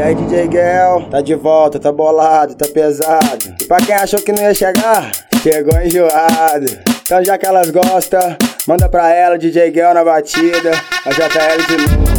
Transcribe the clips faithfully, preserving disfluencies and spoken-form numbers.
E aí, D J Guel, tá de volta, tá bolado, tá pesado. E pra quem achou que não ia chegar, chegou enjoado. Então já que elas gostam, manda pra ela, D J Guel na batida, a J L de novo.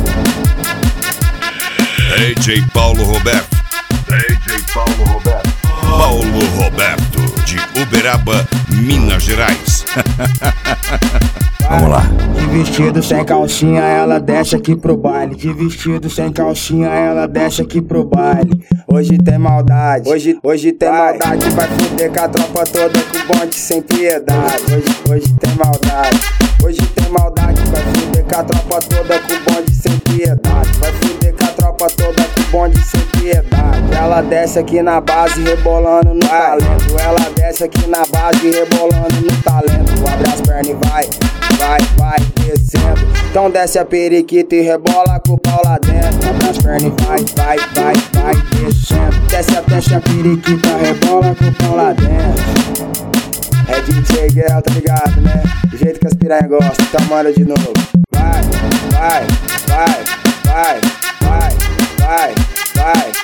D J Paulo Roberto. D J Paulo Roberto. Paulo Roberto, de Uberaba, Minas Gerais. Vamos lá. De vestido sem calcinha, ela desce aqui pro baile. De vestido sem calcinha, ela desce aqui pro baile. Hoje tem maldade, hoje, hoje tem vai. maldade. Vai fuder com a tropa toda, com o bonde sem piedade. Hoje, hoje tem maldade, hoje tem maldade. Vai fuder com a tropa toda, com o bonde sem piedade. Vai fuder com a tropa toda, com o bonde sem piedade. Ela desce aqui na base, rebolando no talento. Ela desce aqui na base, rebolando no talento. Abre as pernas e vai, vai, vai descendo. Então desce a periquita e rebola com o pau lá dentro. Abre as pernas e vai, vai, vai, vai descendo. Desce a desce a periquita, rebola com o pau lá dentro. É D J Guel, tá ligado, né? Do jeito que as piranha gostam, então manda de novo. Vai, vai, vai, vai, vai, vai, vai.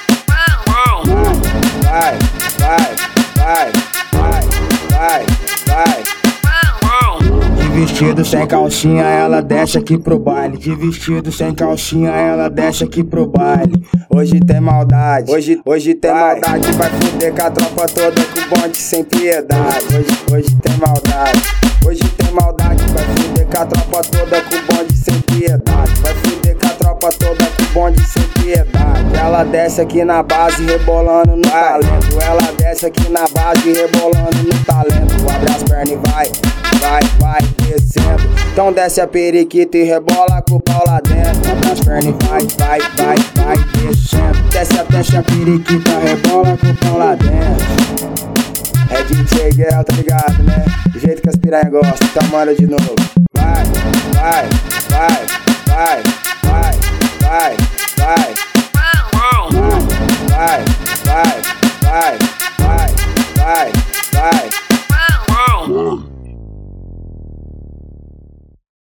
Vai, vai, vai, vai, vai, vai. De vestido sem calcinha, ela desce aqui pro baile. De vestido sem calcinha, ela desce aqui pro baile. Hoje tem maldade, hoje, hoje tem vai. maldade. Vai fuder com a tropa toda, com o bonde sem piedade. Hoje, hoje tem maldade, hoje tem maldade. Vai fuder com a tropa toda, com o bonde sem piedade. Vai fuder com a tropa toda, com o bonde sem piedade. Ela desce aqui na base, rebolando no talento. Ela desce aqui na base, rebolando no talento. Abre as pernas e vai, vai, vai descendo. Então desce a periquita e rebola com o pau lá dentro. Abre as pernas e vai, vai, vai, vai descendo. Desce a desce a periquita, rebola com o pau lá dentro. É D J Guel, tá ligado, né? Do jeito que as piranha gostam, então manda de novo. Vai, vai, vai.